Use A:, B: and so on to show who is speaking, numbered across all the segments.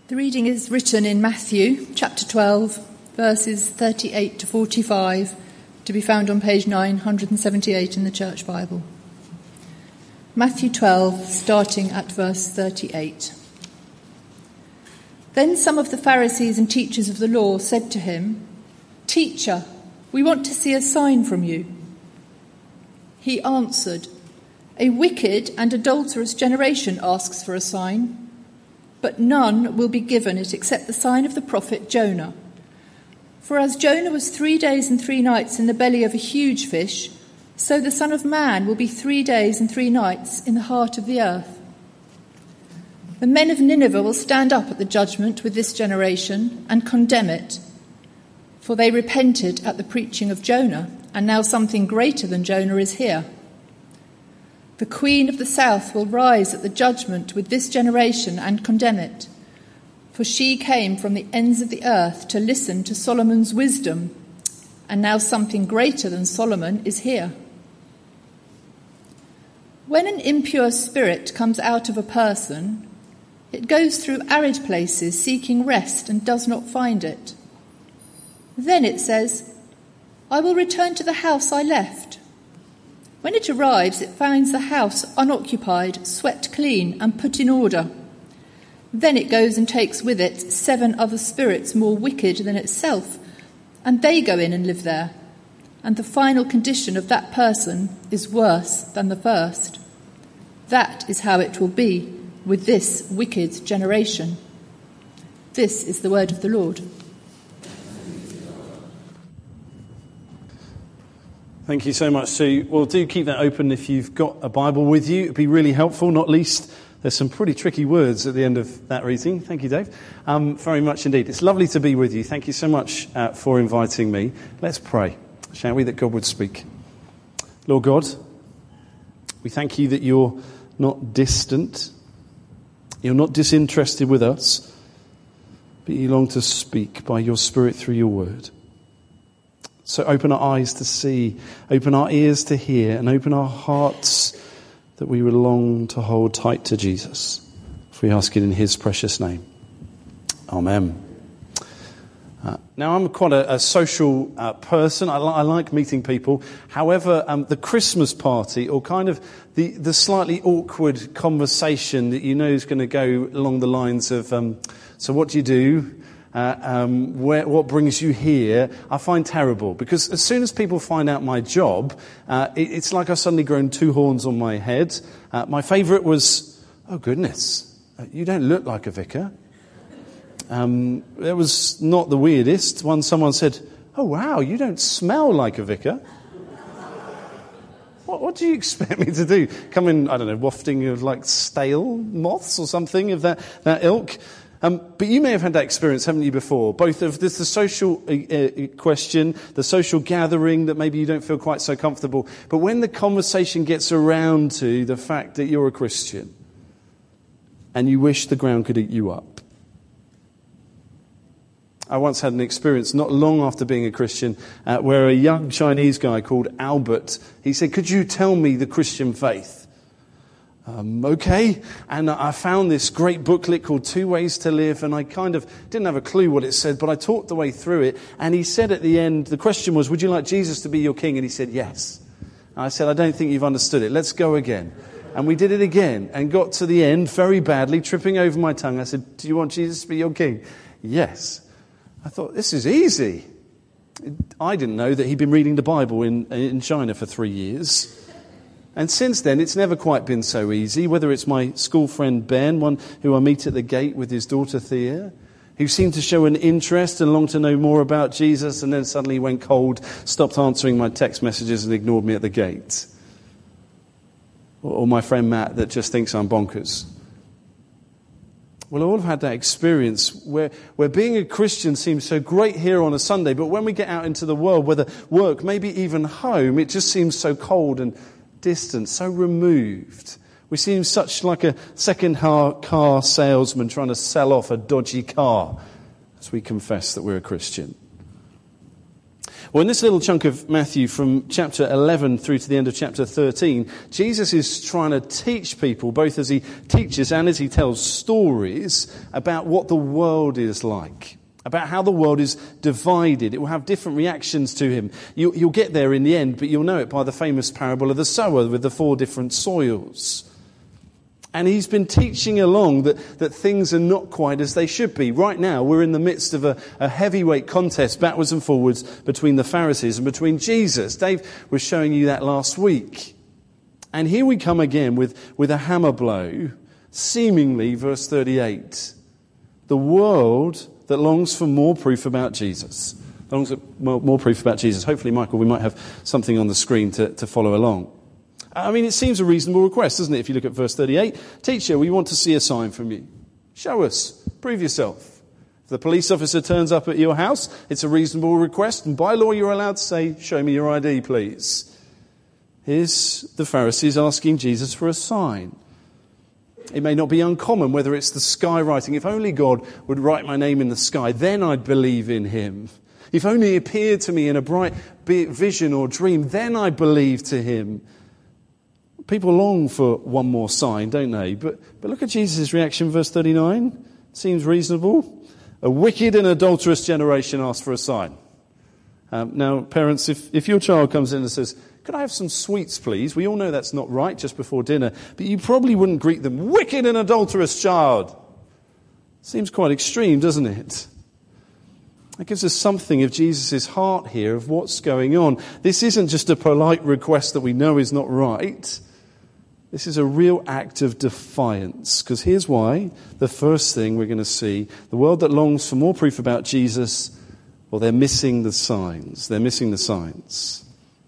A: The reading is written in Matthew chapter 12, verses 38 to 45, to be found on page 978 in the Church Bible. Matthew 12, starting at verse 38. Then some of the Pharisees and teachers of the law said to him, "Teacher, we want to see a sign from you." He answered, "A wicked and adulterous generation asks for a sign, but none will be given it except the sign of the prophet Jonah. For as Jonah was 3 days and 3 nights in the belly of a huge fish, so the Son of Man will be 3 days and 3 nights in the heart of the earth. The men of Nineveh will stand up at the judgment with this generation and condemn it, for they repented at the preaching of Jonah, and now something greater than Jonah is here. The Queen of the South will rise at the judgment with this generation and condemn it, for she came from the ends of the earth to listen to Solomon's wisdom, and now something greater than Solomon is here. When an impure spirit comes out of a person, it goes through arid places seeking rest and does not find it. Then it says, 'I will return to the house I left.' When it arrives, it finds the house unoccupied, swept clean and put in order. Then it goes and takes with it 7 other spirits more wicked than itself, and they go in and live there. And the final condition of that person is worse than the first. That is how it will be with this wicked generation." This is the word of the Lord.
B: Thank you so much, Sue. Well, do keep that open if you've got a Bible with you. It'd be really helpful, not least there's some pretty tricky words at the end of that reading. Thank you, Dave. Very much indeed. It's lovely to be with you. Thank you so much for inviting me. Let's pray, shall we, that God would speak. Lord God, we thank you that you're not distant. You're not disinterested with us, but you long to speak by your Spirit through your word. So open our eyes to see, open our ears to hear, and open our hearts that we would long to hold tight to Jesus. If we ask it in his precious name. Amen. Now, I'm quite a social person. I like meeting people. However, the Christmas party, or kind of the slightly awkward conversation that you know is going to go along the lines of, so what do you do? What brings you here, I find terrible. Because as soon as people find out my job, it's like I've suddenly grown 2 horns on my head. My favourite was, "Oh goodness, you don't look like a vicar." It was not the weirdest. Someone said, "Oh wow, you don't smell like a vicar." What do you expect me to do? Come in, I don't know, wafting of like stale moths or something of that ilk? But you may have had that experience, haven't you, before? Both of this, the social question, the social gathering that maybe you don't feel quite so comfortable. But when the conversation gets around to the fact that you're a Christian and you wish the ground could eat you up. I once had an experience not long after being a Christian where a young Chinese guy called Albert, he said, "Could you tell me the Christian faith?" Okay, and I found this great booklet called 2 Ways to Live, and I kind of didn't have a clue what it said, but I talked the way through it, and he said at the end, the question was, "Would you like Jesus to be your king?" And he said, "Yes." And I said, "I don't think you've understood it. Let's go again." And we did it again, and got to the end very badly, tripping over my tongue. I said, "Do you want Jesus to be your king?" "Yes." I thought, this is easy. I didn't know that he'd been reading the Bible in China for 3 years. And since then, it's never quite been so easy, whether it's my school friend Ben, one who I meet at the gate with his daughter Thea, who seemed to show an interest and long to know more about Jesus, and then suddenly went cold, stopped answering my text messages and ignored me at the gate. Or my friend Matt that just thinks I'm bonkers. Well, all have had that experience where being a Christian seems so great here on a Sunday, but when we get out into the world, whether work, maybe even home, it just seems so cold and distant, so removed. We seem such like a second-hand car salesman trying to sell off a dodgy car as we confess that we're a Christian. Well, in this little chunk of Matthew from chapter 11 through to the end of chapter 13, Jesus is trying to teach people, both as he teaches and as he tells stories, about what the world is like, about how the world is divided. It will have different reactions to him. You'll get there in the end, but you'll know it by the famous parable of the sower with the 4 different soils. And he's been teaching along that things are not quite as they should be. Right now, we're in the midst of a heavyweight contest, backwards and forwards, between the Pharisees and between Jesus. Dave was showing you that last week. And here we come again with a hammer blow, seemingly, verse 38. The world that longs for more proof about Jesus. Longs for more proof about Jesus. Hopefully, Michael, we might have something on the screen to follow along. I mean, it seems a reasonable request, doesn't it, if you look at verse 38? Teacher, we want to see a sign from you. Show us. Prove yourself. If the police officer turns up at your house, it's a reasonable request, and by law you're allowed to say, show me your ID, please. Here's the Pharisees asking Jesus for a sign. It may not be uncommon, whether it's the sky writing. If only God would write my name in the sky, then I'd believe in him. If only he appeared to me in a bright vision or dream, then I'd believe to him. People long for one more sign, don't they? But look at Jesus' reaction, verse 39. Seems reasonable. A wicked and adulterous generation asks for a sign. Now, parents, if your child comes in and says, could I have some sweets, please? We all know that's not right just before dinner. But you probably wouldn't greet them, wicked and adulterous child. Seems quite extreme, doesn't it? That gives us something of Jesus' heart here, of what's going on. This isn't just a polite request that we know is not right. This is a real act of defiance, because here's why. The first thing we're going to see, the world that longs for more proof about Jesus, well, they're missing the signs. They're missing the signs.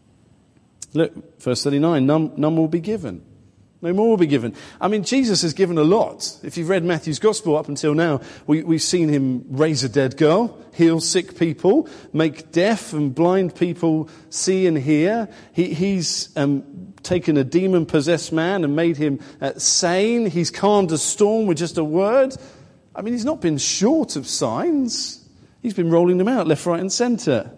B: Look, verse 39, none will be given. No more will be given. I mean, Jesus has given a lot. If you've read Matthew's Gospel up until now, we've seen him raise a dead girl, heal sick people, make deaf and blind people see and hear. He's taken a demon-possessed man and made him sane. He's calmed a storm with just a word. I mean, he's not been short of signs. He's been rolling them out left, right and centre.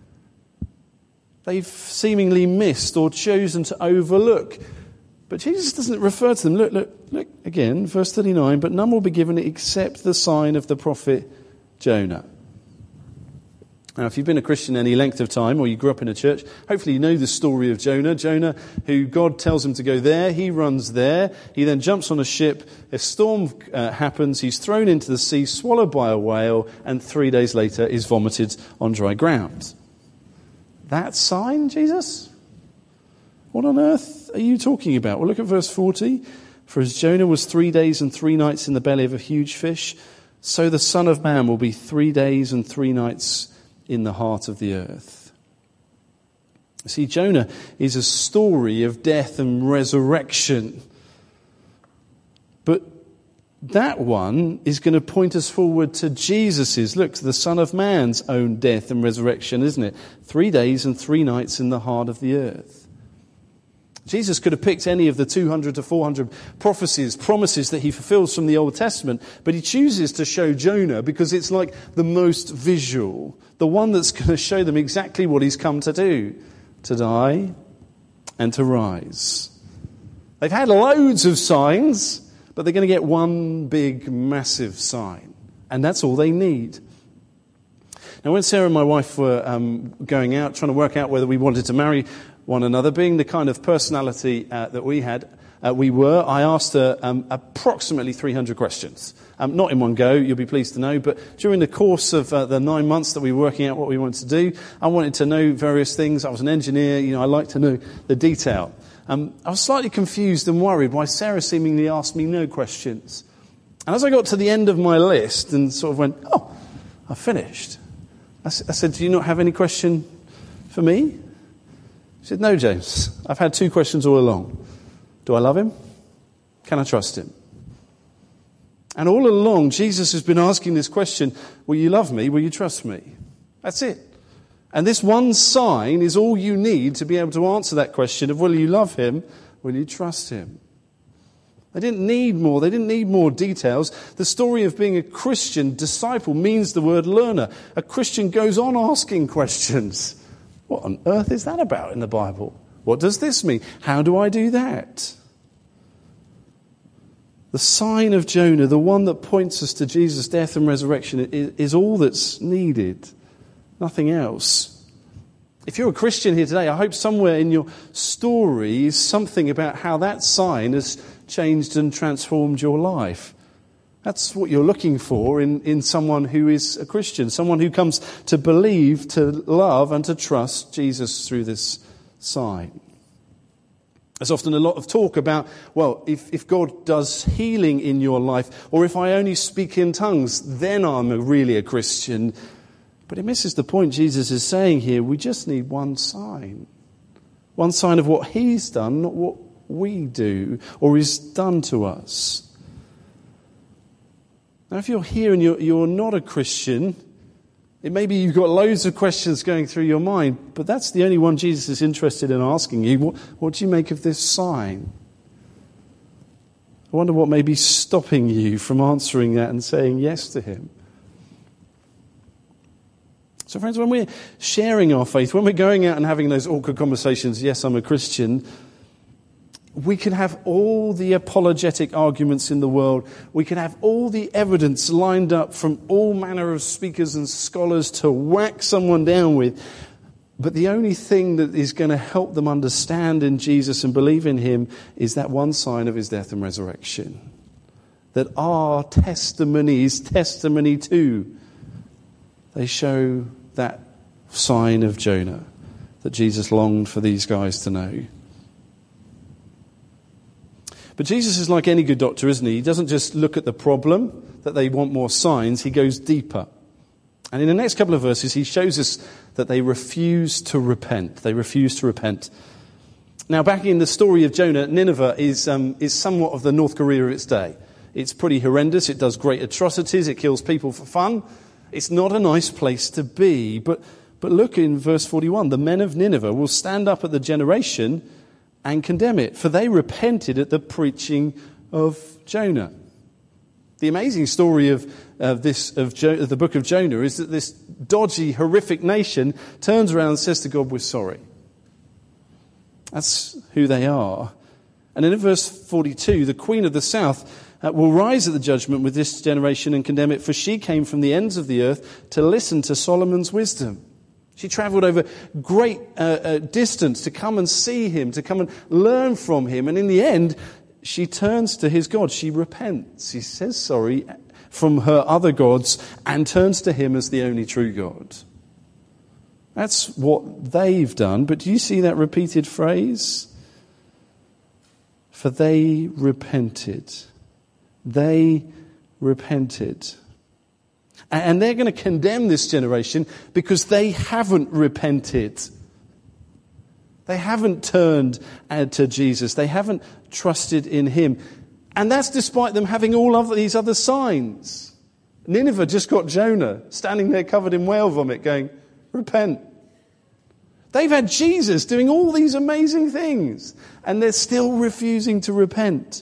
B: They've seemingly missed or chosen to overlook. But Jesus doesn't refer to them. Look again, verse 39, but none will be given except the sign of the prophet Jonah. Now, if you've been a Christian any length of time, or you grew up in a church, hopefully you know the story of Jonah. Jonah, who God tells him to go there, he runs there. He then jumps on a ship. A storm happens. He's thrown into the sea, swallowed by a whale, and 3 days later is vomited on dry ground. That sign, Jesus? What on earth are you talking about? Well, look at verse 40. For as Jonah was 3 days and 3 nights in the belly of a huge fish, so the Son of Man will be 3 days and 3 nights in the heart of the earth. See, Jonah is a story of death and resurrection. But that one is going to point us forward to Jesus's, look, to the Son of Man's own death and resurrection, isn't it? 3 days and 3 nights in the heart of the earth. Jesus could have picked any of the 200 to 400 promises that he fulfills from the Old Testament, but he chooses to show Jonah because it's like the most visual, the one that's going to show them exactly what he's come to do, to die and to rise. They've had loads of signs, but they're going to get one big, massive sign, and that's all they need. Now, when Sarah and my wife were going out, trying to work out whether we wanted to marry one another, being the kind of personality that we had, I asked her approximately 300 questions. Not in one go, you'll be pleased to know, but during the course of the 9 months that we were working out what we wanted to do, I wanted to know various things. I was an engineer, I like to know the detail. I was slightly confused and worried why Sarah seemingly asked me no questions. And as I got to the end of my list and sort of went, I've finished, I said, do you not have any question for me? She said, no, James, I've had 2 questions all along. Do I love him? Can I trust him? And all along, Jesus has been asking this question, will you love me? Will you trust me? That's it. And this one sign is all you need to be able to answer that question of will you love him? Will you trust him? They didn't need more. They didn't need more details. The story of being a Christian disciple means the word learner. A Christian goes on asking questions. What on earth is that about in the Bible? What does this mean? How do I do that? The sign of Jonah, the one that points us to Jesus' death and resurrection, is all that's needed. Nothing else. If you're a Christian here today, I hope somewhere in your story is something about how that sign has changed and transformed your life. That's what you're looking for in someone who is a Christian, someone who comes to believe, to love and to trust Jesus through this sign. There's often a lot of talk about, well, if God does healing in your life, or if I only speak in tongues, then I'm really a Christian. But it misses the point Jesus is saying here. We just need one sign of what he's done, not what we do or is done to us. Now, if you're here and you're not a Christian, it may be you've got loads of questions going through your mind, but that's the only one Jesus is interested in asking you. What do you make of this sign? I wonder what may be stopping you from answering that and saying yes to him. So friends, when we're sharing our faith, when we're going out and having those awkward conversations, yes, I'm a Christian, we can have all the apologetic arguments in the world. We can have all the evidence lined up from all manner of speakers and scholars to whack someone down with. But the only thing that is going to help them understand in Jesus and believe in him is that one sign of his death and resurrection. That our testimony is testimony too. They show that sign of Jonah that Jesus longed for these guys to know. But Jesus is like any good doctor, isn't he? He doesn't just look at the problem, that they want more signs. He goes deeper. And in the next couple of verses, he shows us that they refuse to repent. They refuse to repent. Now, back in the story of Jonah, Nineveh is somewhat of the North Korea of its day. It's pretty horrendous. It does great atrocities. It kills people for fun. It's not a nice place to be. But look in verse 41. The men of Nineveh will stand up at the generation and condemn it, for they repented at the preaching of Jonah. The amazing story of the book of Jonah is that this dodgy, horrific nation turns around and says to God, we're sorry. That's who they are. And in verse 42, the queen of the south will rise at the judgment with this generation and condemn it, for she came from the ends of the earth to listen to Solomon's wisdom. She travelled over great distance to come and see him, to come and learn from him. And in the end, she turns to his God. She repents. She says sorry from her other gods and turns to him as the only true God. That's what they've done. But do you see that repeated phrase? For they repented. They repented. And they're going to condemn this generation because they haven't repented. They haven't turned to Jesus. They haven't trusted in him. And that's despite them having all of these other signs. Nineveh just got Jonah standing there covered in whale vomit going, repent. They've had Jesus doing all these amazing things, and they're still refusing to repent.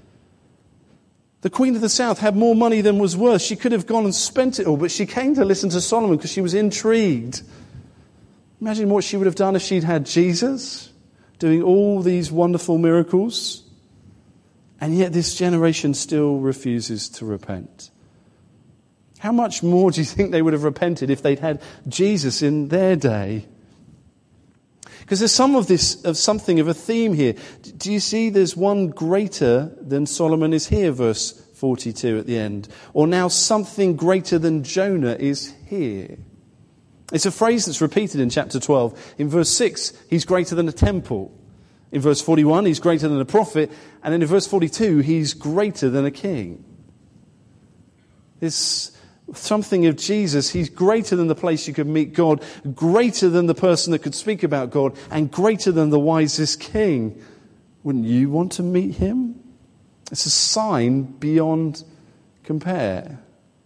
B: The Queen of the South had more money than was worth. She could have gone and spent it all, but she came to listen to Solomon because she was intrigued. Imagine what she would have done if she'd had Jesus doing all these wonderful miracles. And yet this generation still refuses to repent. How much more do you think they would have repented if they'd had Jesus in their day? Because there's something of a theme here. Do you see there's one greater than Solomon is here, verse 42 at the end. Or now something greater than Jonah is here. It's a phrase that's repeated in chapter 12. In verse 6, he's greater than a temple. In verse 41, he's greater than a prophet. And then in verse 42, he's greater than a king. It's something of Jesus. He's greater than the place you could meet God, greater than the person that could speak about God, and greater than the wisest king. Wouldn't you want to meet him? It's a sign beyond compare.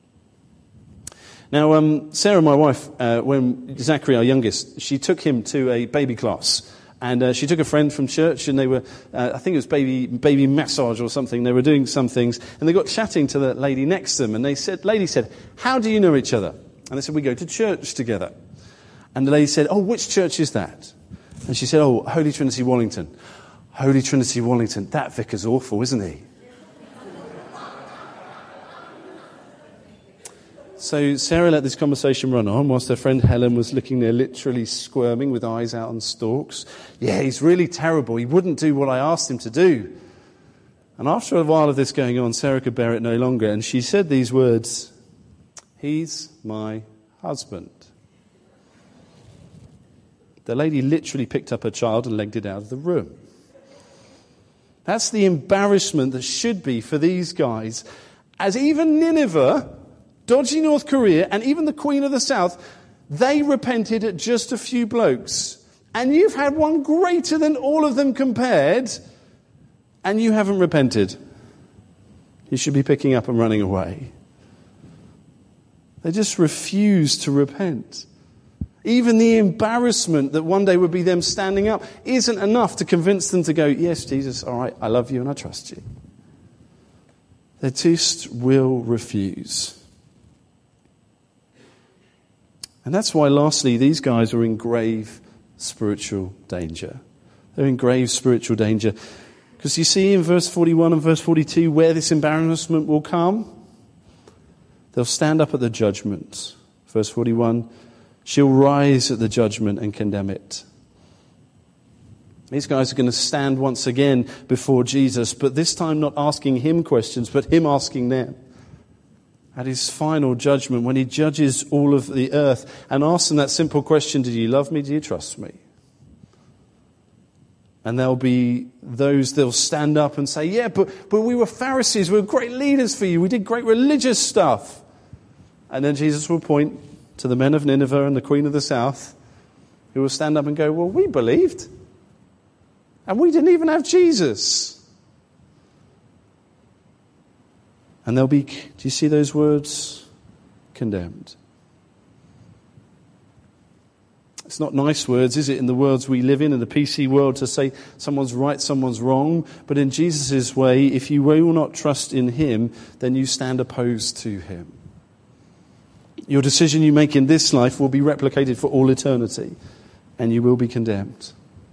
B: Now, Sarah, my wife, when Zachary, our youngest, she took him to a baby class. And she took a friend from church, and they were, I think it was baby massage or something. They were doing some things, and they got chatting to the lady next to them. And lady said, "How do you know each other?" And they said, "We go to church together." And the lady said, "Oh, which church is that?" And she said, "Oh, Holy Trinity Wallington." Holy Trinity Wallington. That vicar's awful, isn't he? So Sarah let this conversation run on whilst her friend Helen was looking there literally squirming with eyes out on stalks. "Yeah, he's really terrible. He wouldn't do what I asked him to do." And after a while of this going on, Sarah could bear it no longer, and she said these words, "He's my husband." The lady literally picked up her child and legged it out of the room. That's the embarrassment that should be for these guys, as even Nineveh, dodgy North Korea, and even the Queen of the South, they repented at just a few blokes. And you've had one greater than all of them compared, and you haven't repented. You should be picking up and running away. They just refuse to repent. Even the embarrassment that one day would be them standing up isn't enough to convince them to go, "Yes, Jesus, all right, I love you and I trust you." They just will refuse. And that's why, lastly, these guys are in grave spiritual danger. They're in grave spiritual danger. Because you see in verse 41 and verse 42 where this embarrassment will come. They'll stand up at the judgment. Verse 41, she'll rise at the judgment and condemn it. These guys are going to stand once again before Jesus, but this time not asking him questions, but him asking them. At his final judgment, when he judges all of the earth and asks them that simple question, "Do you love me? Do you trust me?" And there'll be those that'll stand up and say, "Yeah, but we were Pharisees. We were great leaders for you. We did great religious stuff." And then Jesus will point to the men of Nineveh and the Queen of the South, who will stand up and go, "Well, we believed. And we didn't even have Jesus." And they'll be, do you see those words? Condemned. It's not nice words, is it, in the worlds we live in the PC world, to say someone's right, someone's wrong. But in Jesus' way, if you will not trust in him, then you stand opposed to him. Your decision you make in this life will be replicated for all eternity, and you will be condemned.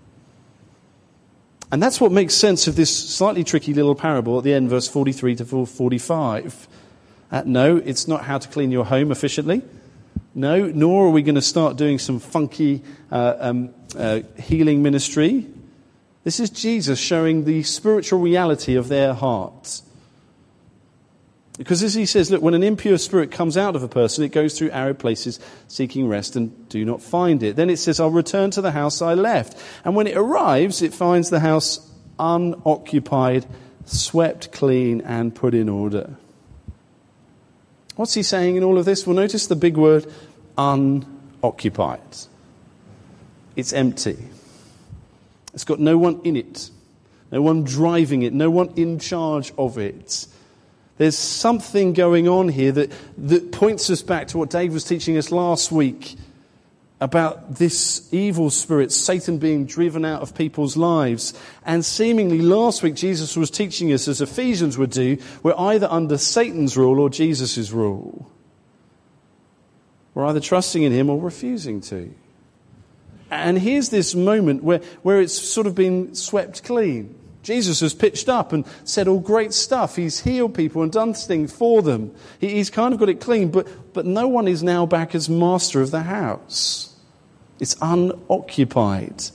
B: And that's what makes sense of this slightly tricky little parable at the end, verse 43 to 45. No, it's not how to clean your home efficiently. No, nor are we going to start doing some funky healing ministry. This is Jesus showing the spiritual reality of their hearts. Because as he says, look, when an impure spirit comes out of a person, it goes through arid places seeking rest and do not find it. Then it says, "I'll return to the house I left." And when it arrives, it finds the house unoccupied, swept clean and put in order. What's he saying in all of this? Well, notice the big word, unoccupied. It's empty. It's got no one in it, no one driving it, no one in charge of it. There's something going on here that points us back to what Dave was teaching us last week about this evil spirit, Satan, being driven out of people's lives. And seemingly last week Jesus was teaching us, as Ephesians would do, we're either under Satan's rule or Jesus' rule. We're either trusting in him or refusing to. And here's this moment where it's sort of been swept clean. Jesus has pitched up and said all great stuff. He's healed people and done things for them. He's kind of got it clean, but no one is now back as master of the house. It's unoccupied.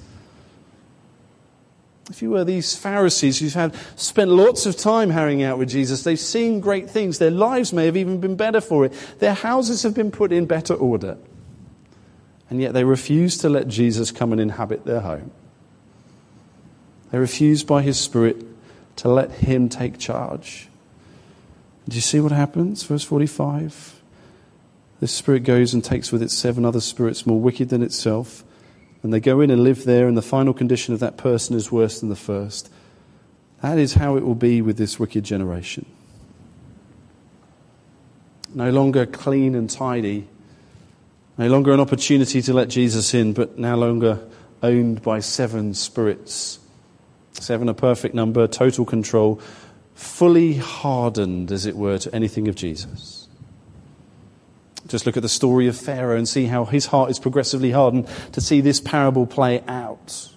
B: If you were these Pharisees who've spent lots of time hanging out with Jesus, they've seen great things. Their lives may have even been better for it. Their houses have been put in better order. And yet they refuse to let Jesus come and inhabit their home. They refuse by his Spirit to let him take charge. Do you see what happens? Verse 45. This spirit goes and takes with it 7 other spirits more wicked than itself. And they go in and live there, and the final condition of that person is worse than the first. That is how it will be with this wicked generation. No longer clean and tidy. No longer an opportunity to let Jesus in, but no longer owned by 7 spirits. 7, a perfect number, total control, fully hardened, as it were, to anything of Jesus. Just look at the story of Pharaoh and see how his heart is progressively hardened to see this parable play out.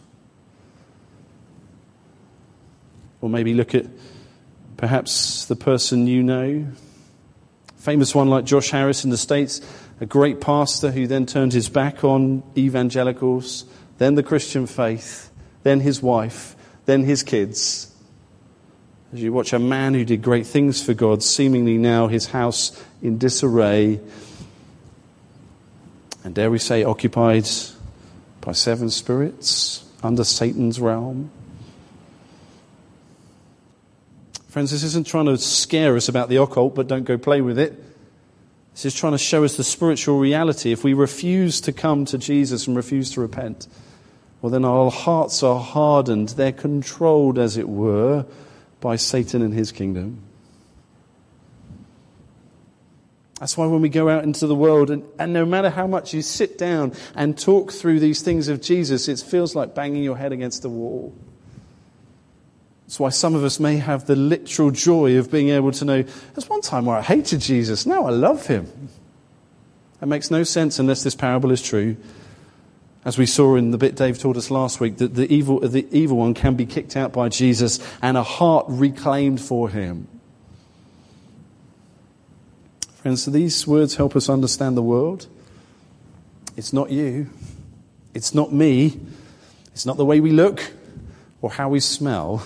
B: Or maybe look at perhaps the person you know. Famous one like Josh Harris in the States, a great pastor who then turned his back on evangelicals, then the Christian faith, then his wife, then his kids. As you watch a man who did great things for God, seemingly now his house in disarray, and dare we say occupied by 7 spirits under Satan's realm. Friends, this isn't trying to scare us about the occult, but don't go play with it. This is trying to show us the spiritual reality. If we refuse to come to Jesus and refuse to repent, well, then our hearts are hardened. They're controlled, as it were, by Satan and his kingdom. That's why when we go out into the world, and no matter how much you sit down and talk through these things of Jesus, it feels like banging your head against the wall. That's why some of us may have the literal joy of being able to know, there's one time where I hated Jesus, now I love him. That makes no sense unless this parable is true. As we saw in the bit Dave taught us last week, that the evil one can be kicked out by Jesus and a heart reclaimed for him. Friends, so these words help us understand the world. It's not you. It's not me. It's not the way we look or how we smell.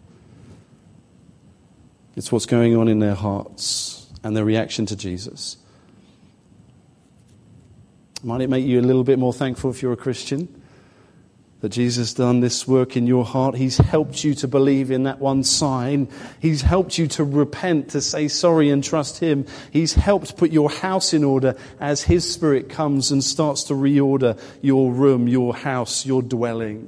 B: It's what's going on in their hearts and their reaction to Jesus. Might it make you a little bit more thankful if you're a Christian? That Jesus has done this work in your heart. He's helped you to believe in that one sign. He's helped you to repent, to say sorry and trust him. He's helped put your house in order as his Spirit comes and starts to reorder your room, your house, your dwelling.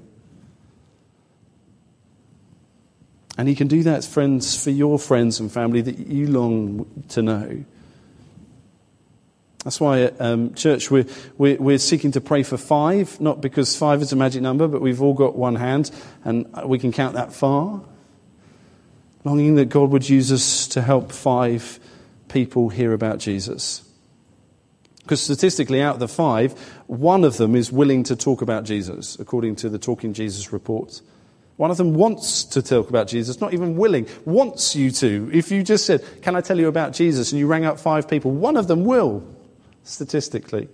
B: And he can do that, friends, for your friends and family that you long to know. That's why at church we're seeking to pray for 5, not because 5 is a magic number, but we've all got one hand and we can count that far. Longing that God would use us to help 5 people hear about Jesus. Because statistically, out of the 5, 1 of them is willing to talk about Jesus, according to the Talking Jesus report. 1 of them wants to talk about Jesus, not even willing, wants you to. If you just said, can I tell you about Jesus? And you rang up 5 people, 1 of them will, statistically.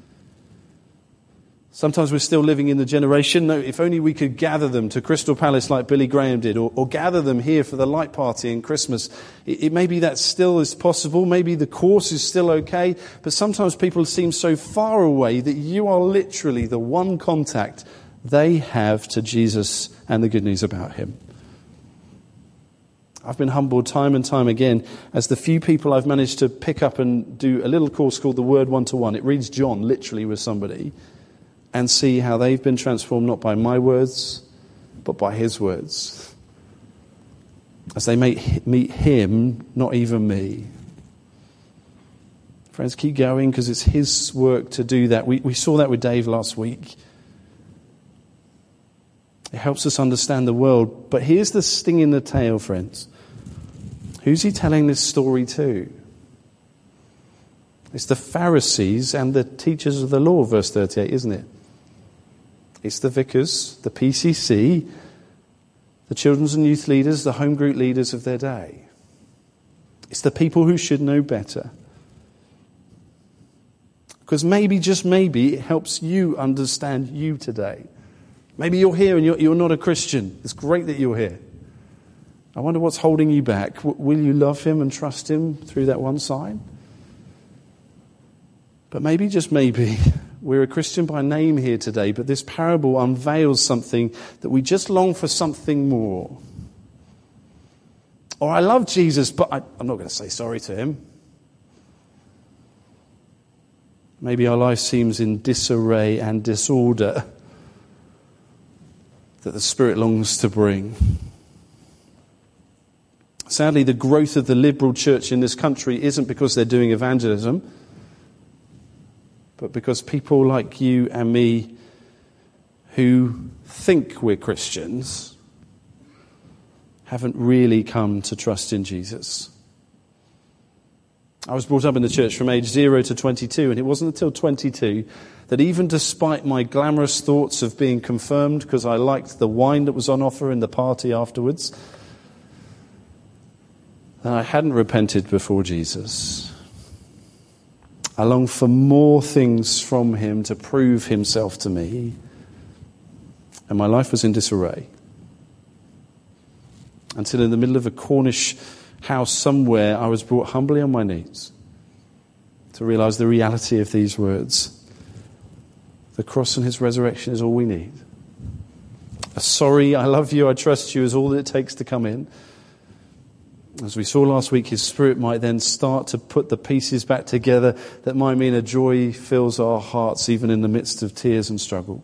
B: Sometimes we're still living in the generation, no, if only we could gather them to Crystal Palace like Billy Graham did, or gather them here for the light party in Christmas. It maybe that still is possible, maybe the course is still okay, but sometimes people seem so far away that you are literally the one contact they have to Jesus and the good news about him. I've been humbled time and time again as the few people I've managed to pick up and do a little course called the Word 1-to-1. It reads John literally with somebody and see how they've been transformed not by my words but by his words. As they meet him, not even me. Friends, keep going because it's his work to do that. We saw that with Dave last week. It helps us understand the world. But here's the sting in the tail, friends. Who's he telling this story to? It's the Pharisees and the teachers of the law, verse 38, isn't it? It's the vicars, the PCC, the children's and youth leaders, the home group leaders of their day. It's the people who should know better. Because maybe, just maybe, it helps you understand you today. Maybe you're here and you're not a Christian. It's great that you're here. I wonder what's holding you back. Will you love him and trust him through that one sign? But maybe, just maybe, we're a Christian by name here today, but this parable unveils something that we just long for something more. Or I love Jesus, but I'm not going to say sorry to him. Maybe our life seems in disarray and disorder that the Spirit longs to bring. Sadly, the growth of the liberal church in this country isn't because they're doing evangelism, but because people like you and me who think we're Christians haven't really come to trust in Jesus. I was brought up in the church from age 0 to 22, and it wasn't until 22 that even despite my glamorous thoughts of being confirmed because I liked the wine that was on offer in the party afterwards, that I hadn't repented before Jesus. I longed for more things from him to prove himself to me, and my life was in disarray. Until in the middle of a Cornish house somewhere, I was brought humbly on my knees to realize the reality of these words. The cross and his resurrection is all we need. A sorry, I love you, I trust you is all that it takes to come in. As we saw last week, his Spirit might then start to put the pieces back together that might mean a joy fills our hearts even in the midst of tears and struggle.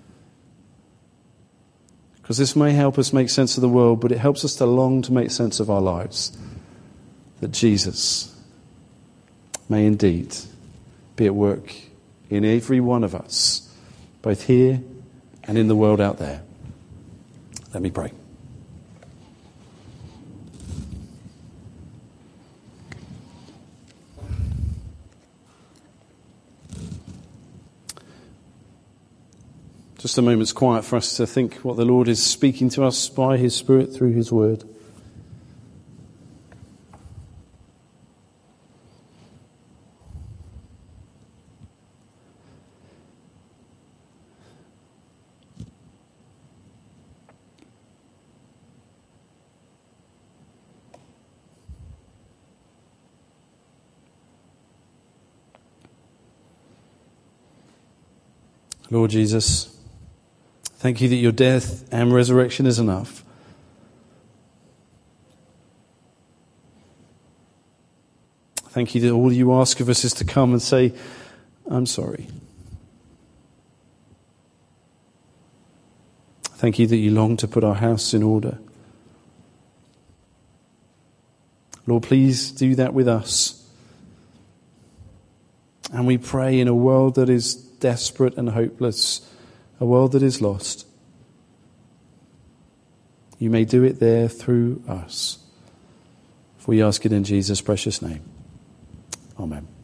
B: Because this may help us make sense of the world, but it helps us to long to make sense of our lives. That Jesus may indeed be at work in every one of us, both here and in the world out there. Let me pray. Just a moment's quiet for us to think what the Lord is speaking to us by his Spirit through his word. Lord Jesus, thank you that your death and resurrection is enough. Thank you that all you ask of us is to come and say, I'm sorry. Thank you that you long to put our house in order. Lord, please do that with us. And we pray in a world that is desperate and hopeless, a world that is lost. You may do it there through us. For we ask it in Jesus' precious name. Amen.